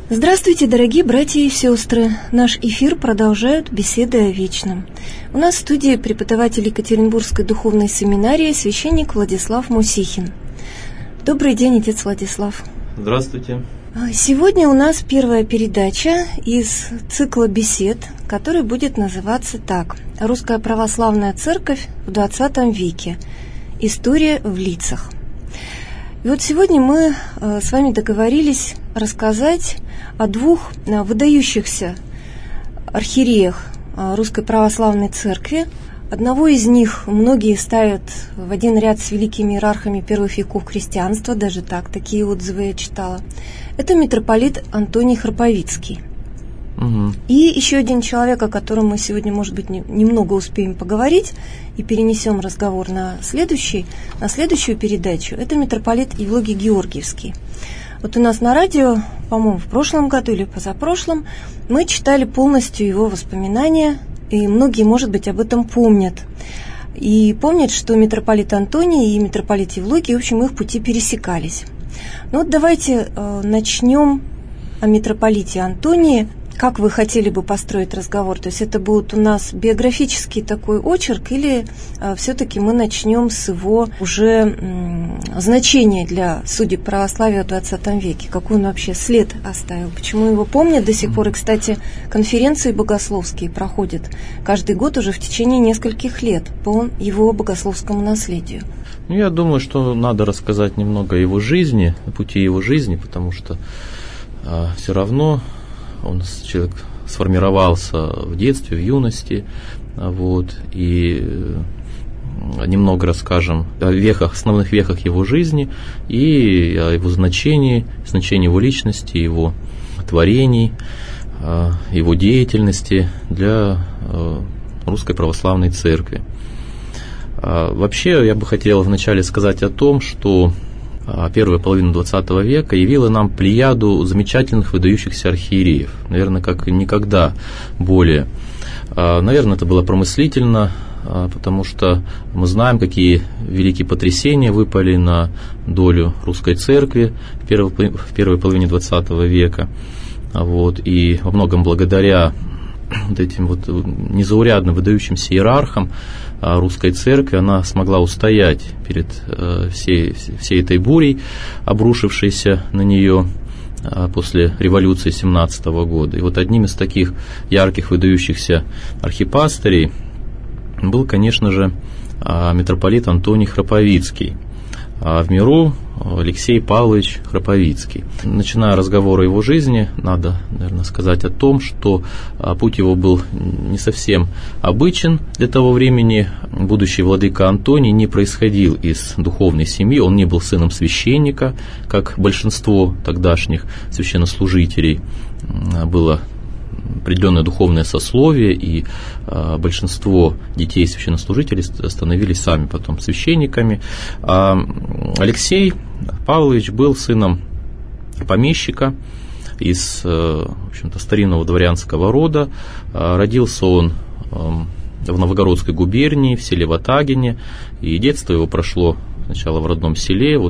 Здравствуйте, дорогие братья и сестры! Наш эфир продолжают беседы о вечном. У нас в студии преподаватель Екатеринбургской духовной семинарии, священник Владислав Мусихин. Добрый день, отец Владислав. Здравствуйте. Сегодня у нас первая передача из цикла бесед, который будет называться так: «Русская православная церковь в XX веке. История в лицах». И вот сегодня мы с вами договорились рассказать о двух выдающихся архиереях Русской Православной Церкви. Одного из них многие ставят в один ряд с великими иерархами первых веков христианства, даже такие отзывы я читала. Это митрополит Антоний Храповицкий. И еще один человек, о котором мы сегодня, может быть, немного успеем поговорить и перенесем разговор на следующую передачу, это митрополит Евлогий Георгиевский. Вот у нас на радио, по-моему, в прошлом году или позапрошлом, мы читали полностью его воспоминания, и многие, может быть, об этом помнят. И помнят, что митрополит Антоний и митрополит Евлогий, в общем, их пути пересекались. Ну вот давайте начнем о митрополите Антонии. Как вы хотели бы построить разговор? То есть это будет у нас биографический такой очерк, или все-таки мы начнем с его уже значения для судеб православия в XX веке? Какой он вообще след оставил? Почему его помнят до сих пор? И, кстати, конференции богословские проходят каждый год уже в течение нескольких лет по его богословскому наследию. Я думаю, что надо рассказать немного о его жизни, о пути его жизни, потому что все равно человек сформировался в детстве, в юности, и немного расскажем о основных вехах его жизни и о его значении его личности, его творений, его деятельности для Русской Православной Церкви. Вообще, я бы хотел вначале сказать о том, что первая половина XX века явила нам плеяду замечательных выдающихся архиереев, наверное, как никогда более. Наверное, это было промыслительно, потому что мы знаем, какие великие потрясения выпали на долю русской церкви в первой половине XX века. И во многом благодаря этим незаурядным выдающимся иерархам русской церкви она смогла устоять перед всей этой бурей, обрушившейся на нее после революции 17 года. И одним из таких ярких выдающихся архипастырей был, конечно же, митрополит Антоний Храповицкий, а в миру Алексей Павлович Храповицкий. Начиная разговор о его жизни, надо, наверное, сказать о том, что путь его был не совсем обычен для того времени. Будущий владыка Антоний не происходил из духовной семьи, он не был сыном священника, как большинство тогдашних священнослужителей. Было определенное духовное сословие, и большинство детей священнослужителей становились сами потом священниками. А Алексей Павлович был сыном помещика из, в общем-то, старинного дворянского рода. Родился он в Новгородской губернии, в селе Ватагине, и детство его прошло сначала в родном селе,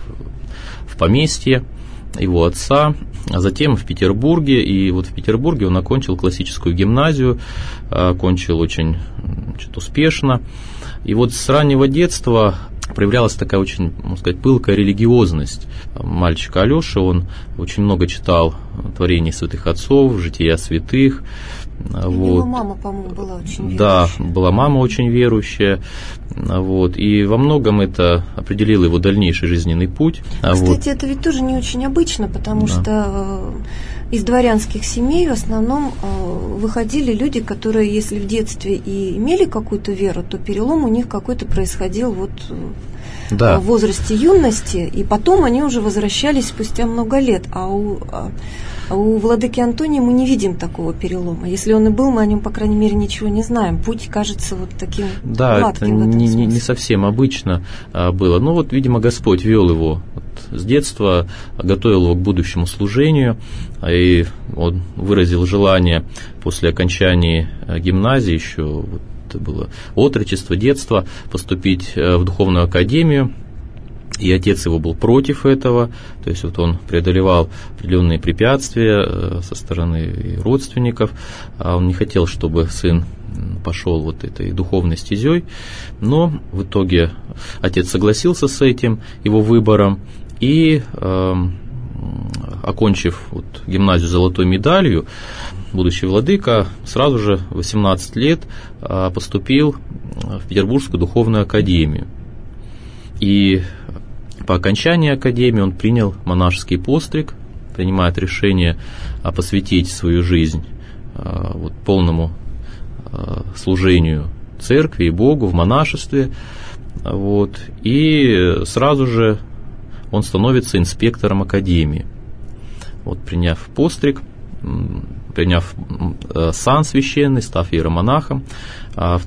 в поместье его отца, а затем в Петербурге. И в Петербурге он окончил классическую гимназию, окончил очень успешно. И с раннего детства проявлялась такая очень, можно сказать, пылкая религиозность мальчика Алёши. Он очень много читал творений святых отцов, жития святых. Его мама, по-моему, была очень верующая. Да, была мама очень верующая. И во многом это определило его дальнейший жизненный путь. Кстати, это ведь тоже не очень обычно, потому что из дворянских семей в основном выходили люди, которые, если в детстве и имели какую-то веру, то перелом у них какой-то происходил в возрасте юности, и потом они уже возвращались спустя много лет. А у владыки Антония мы не видим такого перелома. Если он и был, мы о нем, по крайней мере, ничего не знаем. Путь кажется таким гладким. Да, это не совсем обычно было. Но видимо, Господь вел его с детства, готовил его к будущему служению, и он выразил желание после окончания гимназии, еще это было отрочество, детство, поступить в духовную академию И отец его был против этого, то есть вот он преодолевал определенные препятствия со стороны родственников, а он не хотел, чтобы сын пошел вот этой духовной стезей, но в итоге отец согласился с этим его выбором и, окончив вот гимназию с золотой медалью, будущий владыка сразу же в 18 лет поступил в Петербургскую духовную академию. И по окончании академии он принял монашеский постриг, принимает решение посвятить свою жизнь вот, полному служению церкви и Богу в монашестве. Вот, и сразу же он становится инспектором академии. Вот, приняв постриг, приняв сан священный, став иеромонахом, в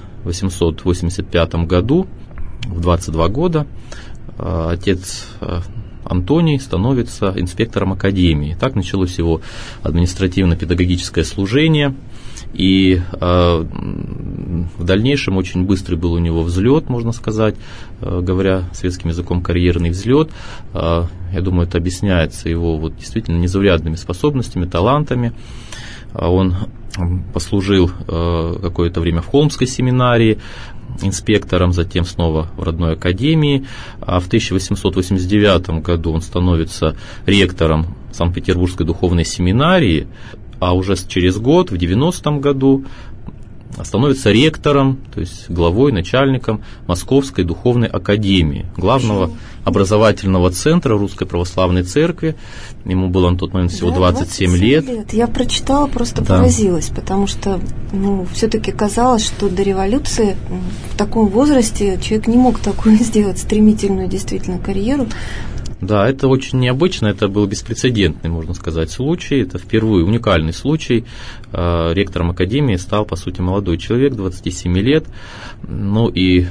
1885 году, в 22 года, отец Антоний становится инспектором академии. Так началось его административно-педагогическое служение, и в дальнейшем очень быстрый был у него взлет, можно сказать, говоря светским языком, карьерный взлет. Я думаю, это объясняется его вот действительно незаурядными способностями, талантами. Он послужил какое-то время в Холмской семинарии инспектором, затем снова в родной академии. А в 1889 году он становится ректором Санкт-Петербургской духовной семинарии, а уже через год, в 90-м году, становится ректором, то есть главой, начальником Московской духовной академии, главного образовательного центра Русской Православной Церкви. Ему было на тот момент всего 27 лет. Я прочитала, просто поразилась, потому что все-таки казалось, что до революции в таком возрасте человек не мог такую сделать стремительную действительно карьеру. Да, это очень необычно, это был беспрецедентный, можно сказать, случай, это впервые уникальный случай. Ректором академии стал, по сути, молодой человек, 27 лет, ну и,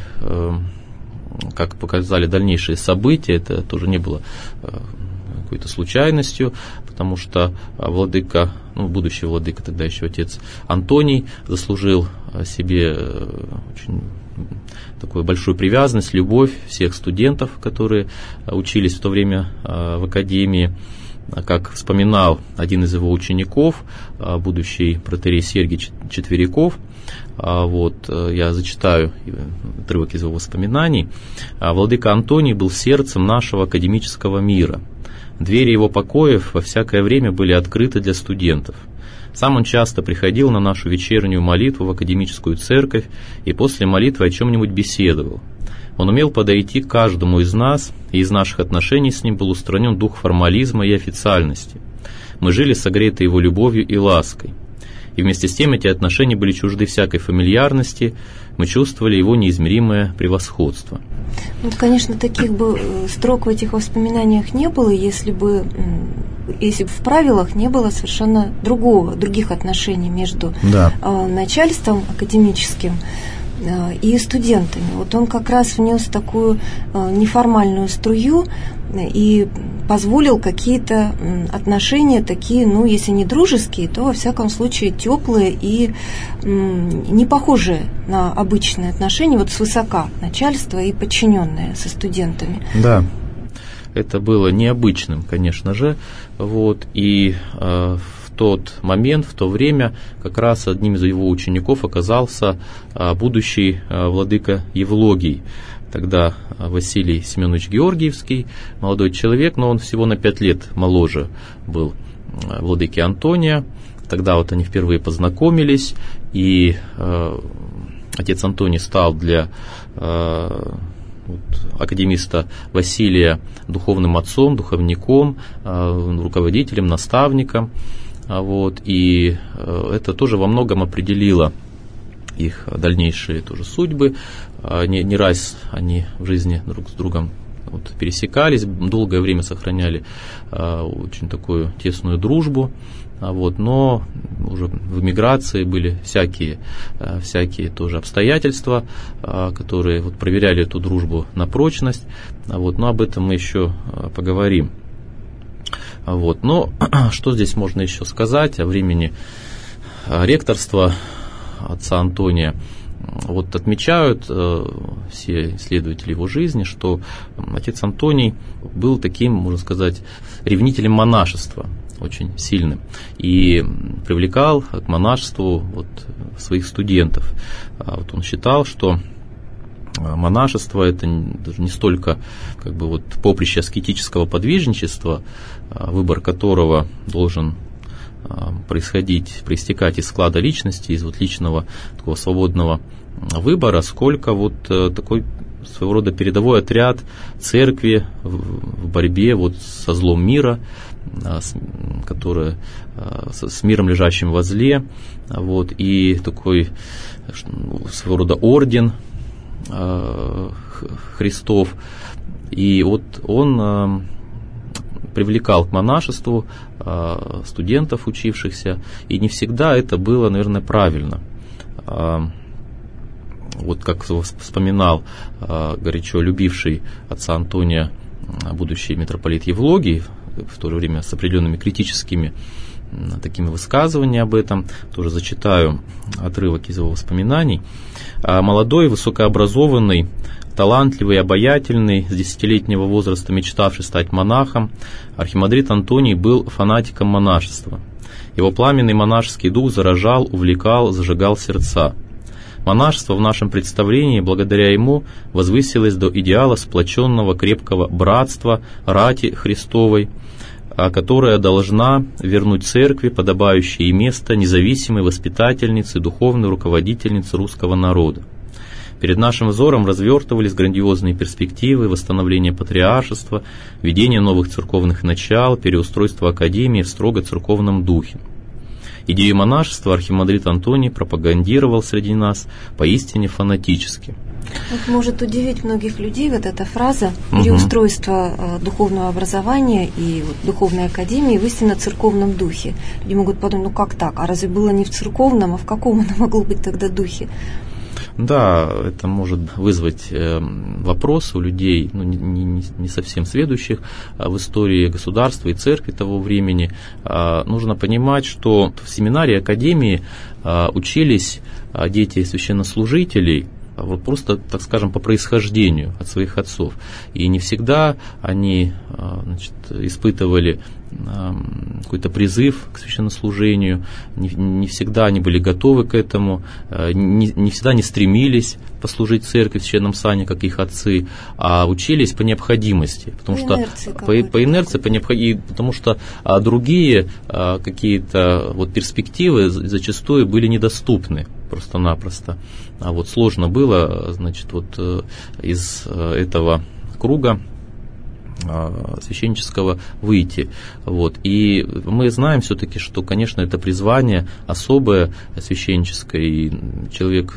как показали дальнейшие события, это тоже не было какой-то случайностью, потому что владыка, будущий владыка, тогда еще отец Антоний, заслужил себе очень такую большую привязанность, любовь всех студентов, которые учились в то время в академии. Как вспоминал один из его учеников, будущий протоиерей Сергий Четверяков, вот, я зачитаю отрывок из его воспоминаний. «Владыка Антоний был сердцем нашего академического мира. Двери его покоев во всякое время были открыты для студентов. Сам он часто приходил на нашу вечернюю молитву в академическую церковь и после молитвы о чем-нибудь беседовал. Он умел подойти к каждому из нас, и из наших отношений с ним был устранен дух формализма и официальности. Мы жили согреты его любовью и лаской. И вместе с тем эти отношения были чужды всякой фамильярности, мы чувствовали его неизмеримое превосходство». Конечно, таких бы строк в этих воспоминаниях не было, если бы в правилах не было совершенно других отношений между начальством академическим и студентами. Вот он как раз внес такую неформальную струю и позволил какие-то отношения такие, если не дружеские, то во всяком случае теплые и не похожие на обычные отношения, вот свысока начальство и подчиненные со студентами. Да, это было необычным, конечно же, вот, и в тот момент, в то время, как раз одним из его учеников оказался будущий владыка Евлогий. Тогда Василий Семенович Георгиевский, молодой человек, но он всего на 5 лет моложе был владыки Антония. Тогда вот они впервые познакомились, и отец Антоний стал для академиста Василия духовным отцом, духовником, руководителем, наставником. Вот, и это тоже во многом определило их дальнейшие тоже судьбы. Не раз они в жизни друг с другом пересекались, долгое время сохраняли очень такую тесную дружбу. Но уже в эмиграции были всякие тоже обстоятельства, которые проверяли эту дружбу на прочность. Но об этом мы еще поговорим. Но что здесь можно еще сказать о времени ректорства отца Антония? вот отмечают все исследователи его жизни, что отец Антоний был таким, можно сказать, ревнителем монашества, очень сильным, и привлекал к монашеству вот своих студентов. Вот он считал, что монашество — это даже не столько как бы вот поприще аскетического подвижничества, выбор которого должен проистекать из склада личности, из вот личного такого свободного выбора, сколько вот такой своего рода передовой отряд церкви в борьбе вот со злом мира, которое с миром, лежащим возле, вот, и такой своего рода орден Христов. И вот он привлекал к монашеству студентов, учившихся, и не всегда это было, наверное, правильно. Вот как вспоминал горячо любивший отца Антония будущий митрополит Евлогий, в то же время с определенными критическими такими высказываниями об этом, тоже зачитаю отрывок из его воспоминаний. Молодой, высокообразованный, талантливый, обаятельный, с 10-летнего возраста мечтавший стать монахом, архимандрит Антоний был фанатиком монашества. Его пламенный монашеский дух заражал, увлекал, зажигал сердца. Монашество в нашем представлении, благодаря ему, возвысилось до идеала сплоченного крепкого братства, рати Христовой, которая должна вернуть церкви подобающее ей место независимой воспитательницы, духовной руководительницы русского народа. Перед нашим взором развертывались грандиозные перспективы восстановления патриаршества, введения новых церковных начал, переустройства академии в строго церковном духе. Идею монашества архимандрит Антоний пропагандировал среди нас поистине фанатически. Вот может удивить многих людей вот эта фраза переустройство духовного образования и вот духовной академии в истинно церковном духе. Люди могут подумать, ну как так? А разве было не в церковном, а в каком оно могло быть тогда духе? Да, это может вызвать вопросы у людей, ну, не совсем сведущих в истории государства и церкви того времени. Нужно понимать, что в семинарии, академии учились дети священнослужителей вот просто, так скажем, по происхождению от своих отцов. И не всегда они, значит, испытывали какой-то призыв к священнослужению, не всегда они были готовы к этому, не всегда не стремились послужить церкви в священном сане, как их отцы, а учились по необходимости, потому по инерции, потому что другие какие-то вот перспективы зачастую были недоступны просто-напросто. А вот сложно было, значит, вот из этого круга священнического выйти. Вот. И мы знаем все-таки, что, конечно, это призвание особое священническое, и человек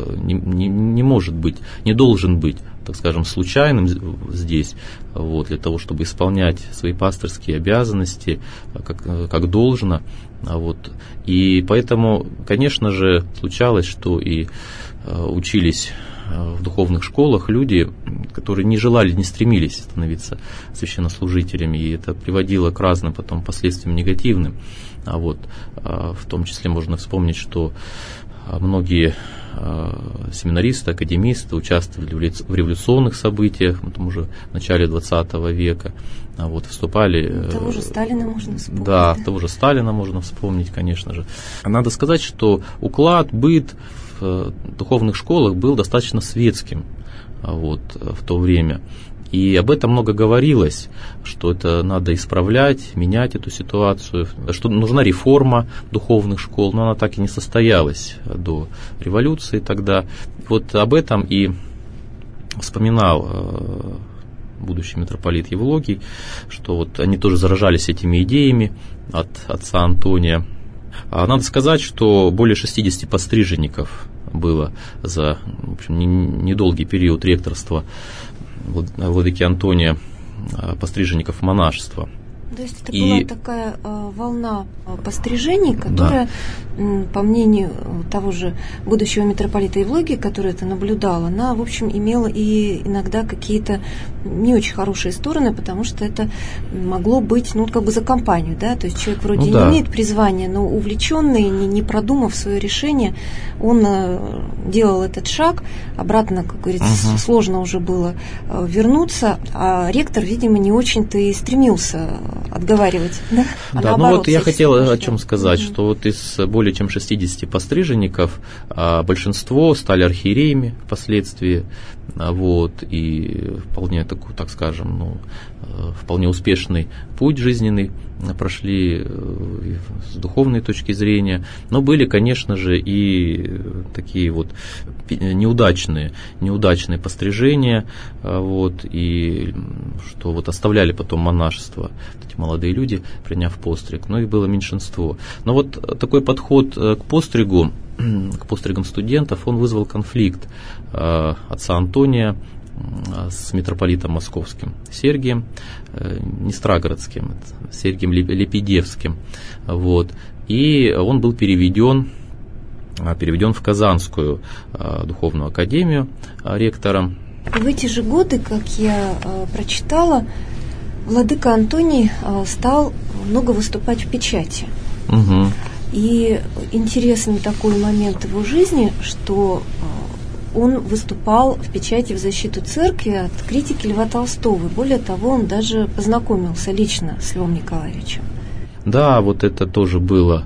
не может быть, не должен быть, так скажем, случайным здесь, вот, для того, чтобы исполнять свои пастырские обязанности как должно. Вот. И поэтому, конечно же, случалось, что и учились в духовных школах люди, которые не желали, не стремились становиться священнослужителями, и это приводило к разным потом последствиям негативным. Вот. В том числе можно вспомнить, что многие семинаристы, академисты участвовали в революционных событиях, уже в начале 20 века, вот, вступали... Того же Сталина можно вспомнить. Да, того же Сталина можно вспомнить, конечно же. Надо сказать, что уклад, быт в духовных школах был достаточно светским вот, в то время. И об этом много говорилось, что это надо исправлять, менять эту ситуацию, что нужна реформа духовных школ, но она так и не состоялась до революции тогда. Вот об этом и вспоминал будущий митрополит Евлогий, что вот они тоже заражались этими идеями от отца Антония. Надо сказать, что более 60 постриженников было за, в общем, недолгий период ректорства владыки Антония постриженников монашества. То есть это была такая волна пострижений, которая, по мнению того же будущего митрополита Евлогия, который это наблюдал, она, в общем, имела и иногда какие-то не очень хорошие стороны, потому что это могло быть, за компанию, да, то есть человек вроде не имеет призвания, но увлеченный, не продумав свое решение, он делал этот шаг, обратно, как говорится, сложно уже было вернуться, а ректор, видимо, не очень-то и стремился отговаривать, да? Наоборот, я хотел о чем сказать, что вот из более чем 60 постриженников большинство стали архиереями впоследствии, и вполне такой, так скажем, вполне успешный путь жизненный прошли с духовной точки зрения, но были, конечно же, и такие неудачные пострижения, и что оставляли потом монашество эти молодые люди, приняв постриг, но их было меньшинство. Но такой подход к постригам студентов, он вызвал конфликт отца Антония с митрополитом московским Сергием, не Страгородским, Сергием Лепидевским. И он был переведен в Казанскую духовную академию ректором. В эти же годы, как я прочитала, владыка Антоний стал много выступать в печати. И интересный такой момент его жизни, что он выступал в печати в защиту церкви от критики Льва Толстого. Более того, он даже познакомился лично с Львом Николаевичем. Да, это тоже было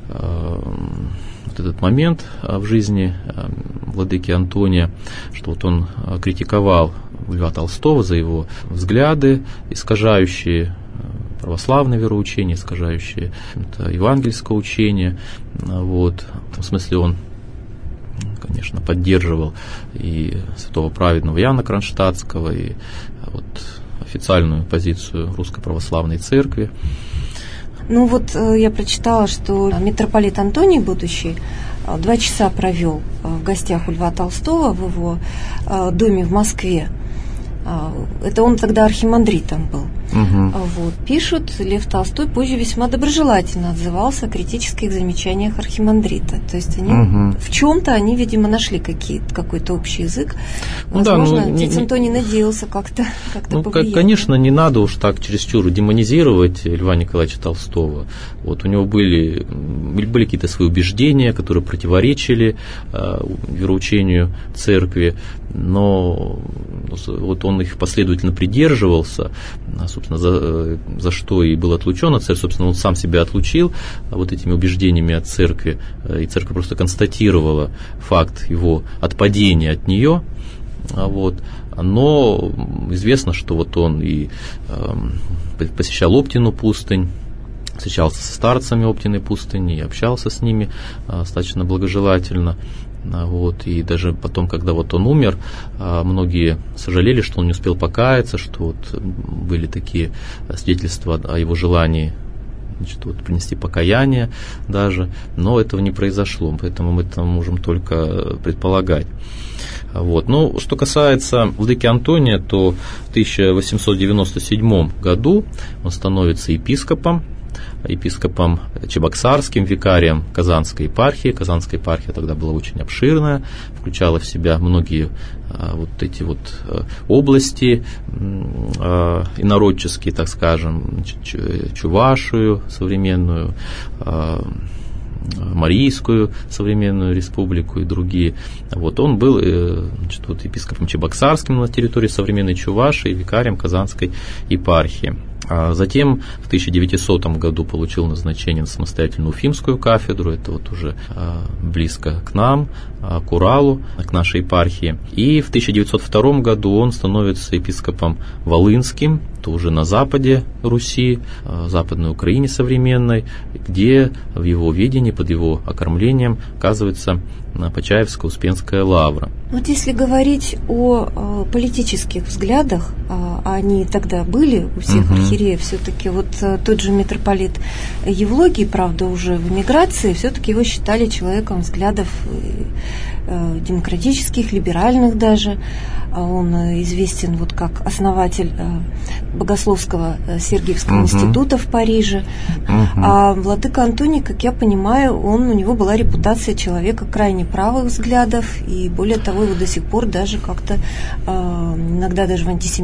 этот момент в жизни владыки Антония, что он критиковал Льва Толстого за его взгляды, искажающие православное вероучение, искажающее евангельское учение. В этом смысле он, конечно, поддерживал и святого праведного Иоанна Кронштадтского, и официальную позицию Русской Православной Церкви. Я прочитала, что митрополит Антоний, будущий, 2 часа провел в гостях у Льва Толстого в его доме в Москве. Это он тогда архимандритом был. Пишут, Лев Толстой позже весьма доброжелательно отзывался о критических замечаниях архимандрита. То есть они в чем-то они, видимо, нашли какой-то общий язык. Возможно, отец Антоний надеялся как-то повлиять. Конечно, не надо уж так чересчур демонизировать Льва Николаевича Толстого. У него были какие-то свои убеждения, которые противоречили вероучению церкви, но он их последовательно придерживался, собственно, за что и был отлучен от церкви. Собственно, он сам себя отлучил этими убеждениями от церкви, и церковь просто констатировала факт его отпадения от нее. Но известно, что он и посещал Оптину пустынь, встречался со старцами Оптиной пустыни и общался с ними достаточно благожелательно. И даже потом, когда он умер, многие сожалели, что он не успел покаяться, что были такие свидетельства о его желании принести покаяние даже, но этого не произошло, поэтому мы это можем только предполагать. Что касается владыки Антония, то в 1897 году он становится епископом Чебоксарским, викарием Казанской епархии. Казанская епархия тогда была очень обширная, включала в себя многие эти области инородческие, так скажем, Чувашию современную, Марийскую современную республику и другие. Он был епископом Чебоксарским на территории современной Чувашии и викарием Казанской епархии. Затем в 1900 году получил назначение на самостоятельную Уфимскую кафедру, это уже близко к нам, к Уралу, к нашей епархии. И в 1902 году он становится епископом Волынским, это уже на западе Руси, Западной Украине современной, где в его видении, под его окормлением оказывается Почаевская Успенская лавра. Если говорить о политических взглядах, а они тогда были у всех архиереев, все-таки тот же митрополит Евлогий, правда, уже в эмиграции, все-таки его считали человеком взглядов демократических, либеральных даже. Он известен как основатель Богословского Сергиевского института в Париже. А владыка Антоний, как я понимаю, у него была репутация человека крайне правых взглядов, и более того, его до сих пор даже как-то иногда даже в антисемитизме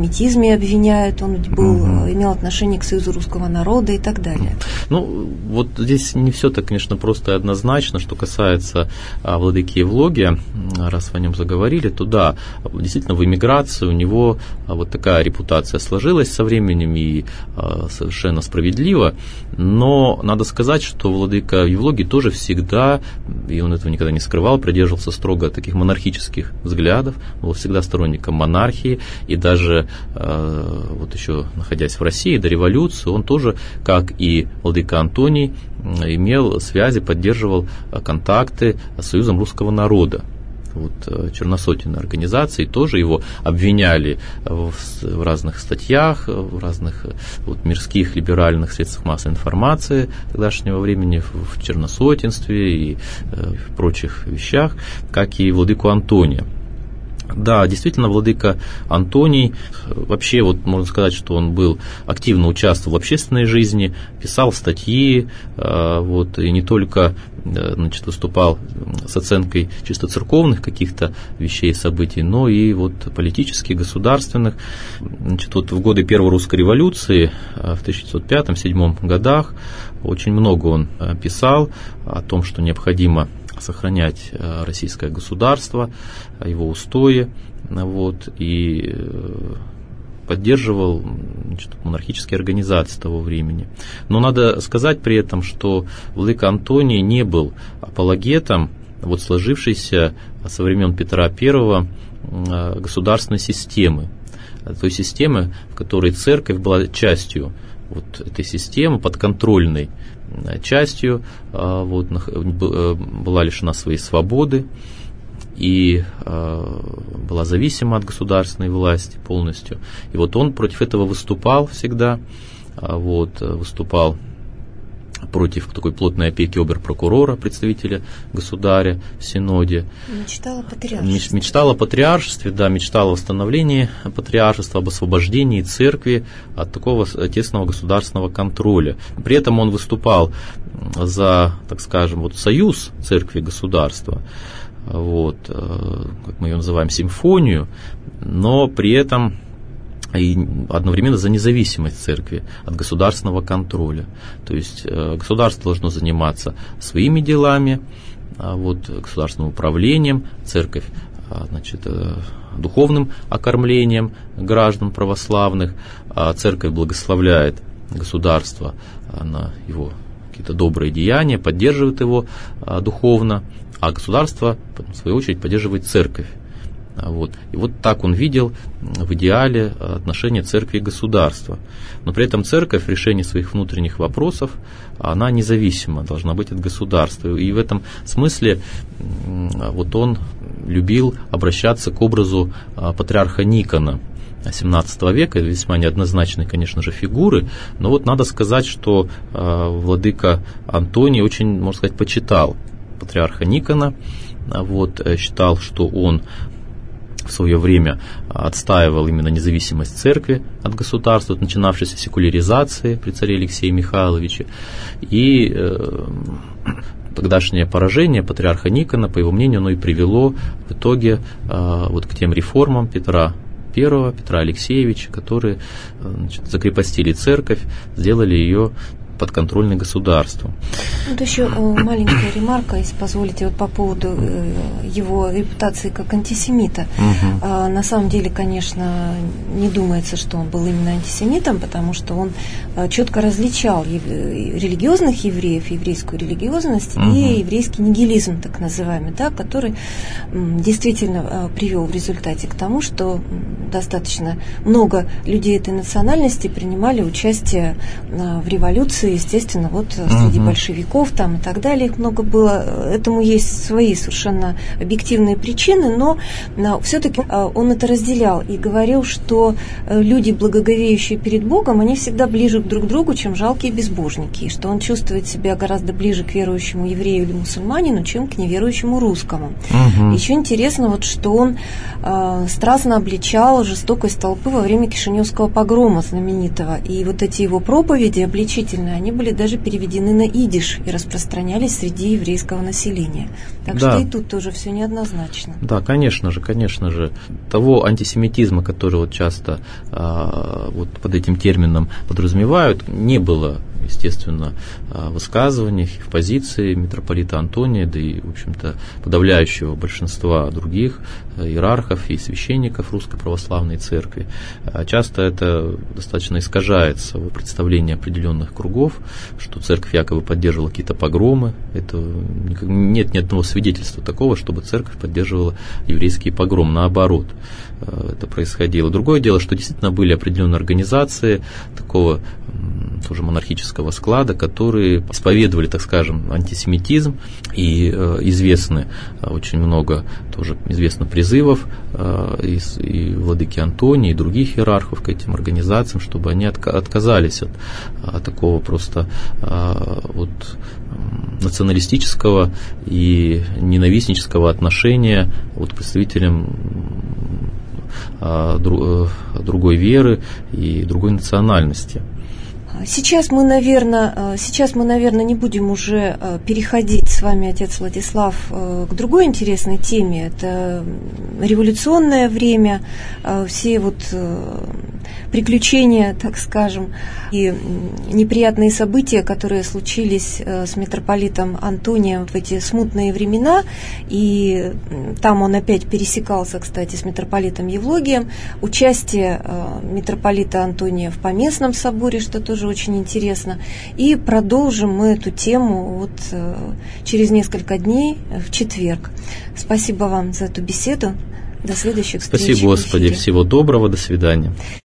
изменами обвиняют, он имел отношение к Союзу русского народа и так далее. Ну, вот здесь не все так, конечно, просто и однозначно. Что касается владыки Евлогия, раз вы о нем заговорили, то да, действительно в эмиграции у него вот такая репутация сложилась со временем и совершенно справедливо, но надо сказать, что владыка Евлогий тоже всегда, и он этого никогда не скрывал, придерживался строго таких монархических взглядов, был всегда сторонником монархии, и даже вот еще находясь в России до революции, он тоже, как и владыка Антоний, имел связи, поддерживал контакты с Союзом русского народа. Вот, черносотенной организации тоже его обвиняли в разных статьях, в разных вот, мирских либеральных средствах массовой информации тогдашнего времени, в черносотенстве и в прочих вещах, как и владыку Антония. Да, действительно, владыка Антоний, вообще, вот можно сказать, что он был активно участвовал в общественной жизни, писал статьи, вот, и не только, значит, выступал с оценкой чисто церковных каких-то вещей, событий, но и вот политических, государственных. Значит, вот в годы Первой русской революции в 1905-1907 годах очень много он писал о том, что необходимо сохранять российское государство, его устои, вот, и поддерживал, значит, монархические организации того времени. Но надо сказать при этом, что владыка Антоний не был апологетом вот сложившейся со времен Петра I государственной системы, той системы, в которой церковь была частью вот этой системы, подконтрольной частью, вот, была лишена своей свободы и была зависима от государственной власти полностью. И вот он против этого выступал всегда, вот, выступал против такой плотной опеки обер-прокурора, представителя государя в Синоде. Мечтал о патриаршестве. Мечтал о патриаршестве, да, мечтал о восстановлении патриаршества, об освобождении церкви от такого тесного государственного контроля. При этом он выступал за, так скажем, вот союз церкви и государства, вот, как мы ее называем, симфонию, но при этом и одновременно за независимость церкви от государственного контроля. То есть государство должно заниматься своими делами, вот, государственным управлением, церковь, значит, духовным окормлением граждан православных, а церковь благословляет государство на его какие-то добрые деяния, поддерживает его духовно, а государство, в свою очередь, поддерживает церковь. Вот. И вот так он видел в идеале отношения церкви и государства. Но при этом церковь в решении своих внутренних вопросов, она независима, должна быть от государства. И в этом смысле вот он любил обращаться к образу патриарха Никона XVII века, весьма неоднозначной, конечно же, фигуры, но вот надо сказать, что владыка Антоний очень, можно сказать, почитал патриарха Никона, вот, считал, что он в свое время отстаивал именно независимость церкви от государства, от начинавшейся секуляризации при царе Алексее Михайловиче. И тогдашнее поражение патриарха Никона, по его мнению, оно и привело в итоге вот к тем реформам Петра I, Петра Алексеевича, которые, значит, закрепостили церковь, сделали ее подконтрольной государству. Вот еще маленькая ремарка, если позволите, вот по поводу его репутации как антисемита. На самом деле, конечно, не думается, что он был именно антисемитом, потому что он четко различал религиозных евреев, еврейскую религиозность и еврейский нигилизм, так называемый, да, который действительно привел в результате к тому, что достаточно много людей этой национальности принимали участие в революции, естественно, вот среди большевиков там и так далее, их много было. Этому есть свои совершенно объективные причины, но все-таки он это разделял и говорил, что люди, благоговеющие перед Богом, они всегда ближе друг к другу, чем жалкие безбожники, и что он чувствует себя гораздо ближе к верующему еврею или мусульманину, чем к неверующему русскому. Еще интересно, вот, что он страстно обличал жестокость толпы во время Кишиневского погрома знаменитого, и вот эти его проповеди обличительные, они были даже переведены на идиш и распространялись среди еврейского населения. Так что и тут тоже все неоднозначно. Да, конечно же. Того антисемитизма, который вот часто вот под этим термином подразумевают, не было, естественно, в высказываниях, в позиции митрополита Антония, да и, в общем-то, подавляющего большинства других иерархов и священников Русской Православной Церкви. Часто это достаточно искажается в представлении определенных кругов, что церковь якобы поддерживала какие-то погромы. Нет ни одного свидетельства такого, чтобы церковь поддерживала еврейские погромы. Наоборот, это происходило. Другое дело, что действительно были определенные организации такого тоже монархического склада, которые исповедовали, так скажем, антисемитизм, и известны очень много, тоже известно призывов и владыки Антония, и других иерархов к этим организациям, чтобы они отказались от такого просто вот националистического и ненавистнического отношения вот к представителям другой веры и другой национальности. Сейчас мы, наверное, не будем уже переходить с вами, отец Владислав, к другой интересной теме. Это революционное время, все вот приключения, так скажем, и неприятные события, которые случились с митрополитом Антонием в эти смутные времена, и там он опять пересекался, кстати, с митрополитом Евлогием, участие митрополита Антония в Поместном соборе, что тоже очень интересно, и продолжим мы эту тему вот через несколько дней в четверг. Спасибо вам за эту беседу. До следующих встреч. Спасибо, Господи, всего доброго, до свидания.